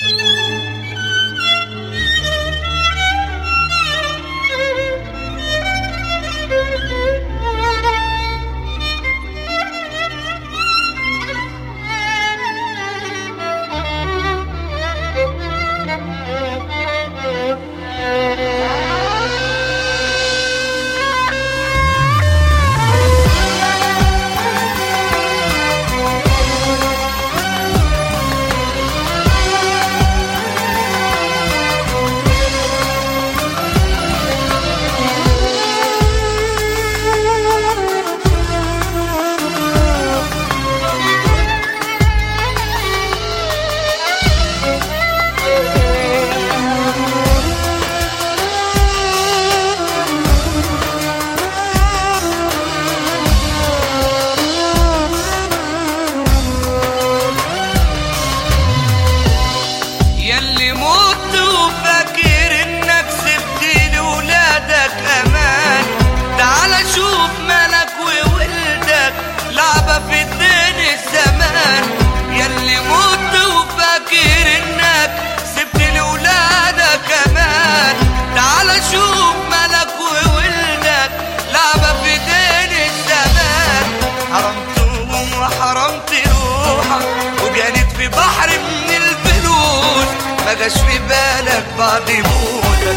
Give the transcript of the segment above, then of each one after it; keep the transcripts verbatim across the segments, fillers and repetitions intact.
مجاش في بالك بعد موتك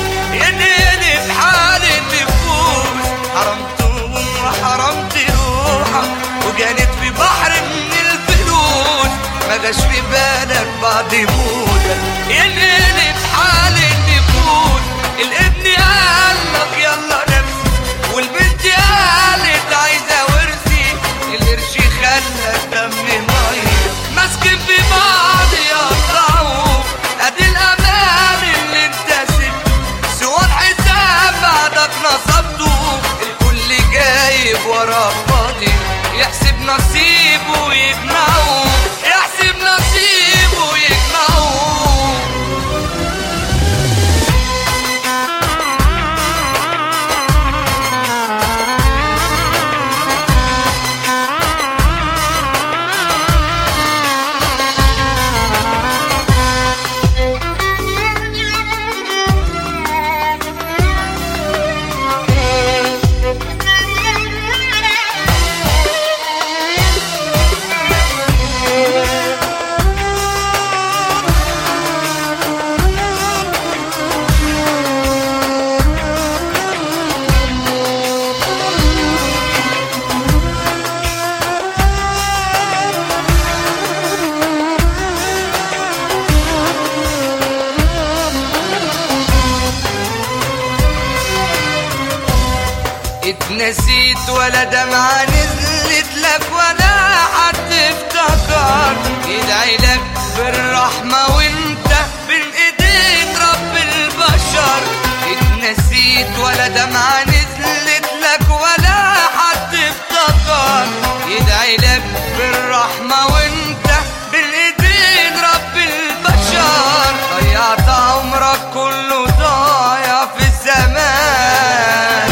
يديني في حال النفوس. حرمتهم وحرمت روحك وجانت في بحر من الفلوس. مجاش في بالك بعد موتك يديني في حال النفوس. الابن قالك يلا نفسي والبنت قالت عايزة ورثي. القرش خلى الدم مية ماسكين في بعض يقطعوا. ادي الامان اللي انت سبته سوى الحساب بعدك نصبته. الكل جايب ورا فاضي يحسب نصيبه ويجمعه. يحسب نصيبه ويجمعه. اتنسيت ولا دمعة نزلت لك ولا حد افتكر يدعي لك بالرحمة وانت بين ايدين رب البشر. اتنسيت ولا دمعة نزلت لك ولا حد افتكر يدعي لك بالرحمة وانت بين ايدين رب البشر. ضيعت عمرك كله ضايع في الزمان.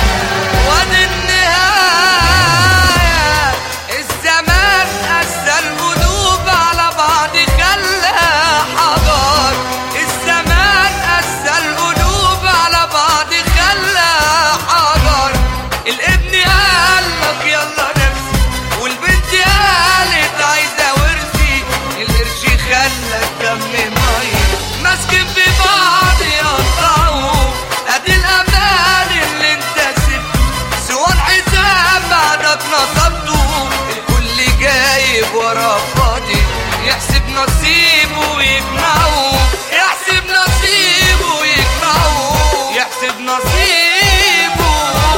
ماسكين في بعض يقطعوا. ادي الامان اللي انت سبته سوى الحساب بعدك نصبته. الكل جايب ورا فاضي يحسب نصيبه ويجمعه. يحسب نصيبه ويجمعه. يحسب نصيبه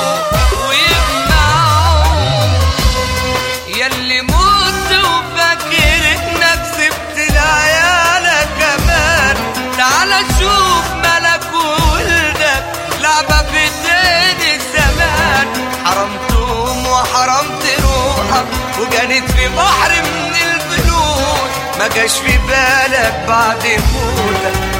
ويجمعه. ياللي مت وفاكر انك سبت لعيالك كمان. تعالى شوف ملك وولدك لعبة في ايدين الزمان. حرمتهم وحرمت روحك وجانت في بحر من الفلوس. مجاش في بالك بعد موتك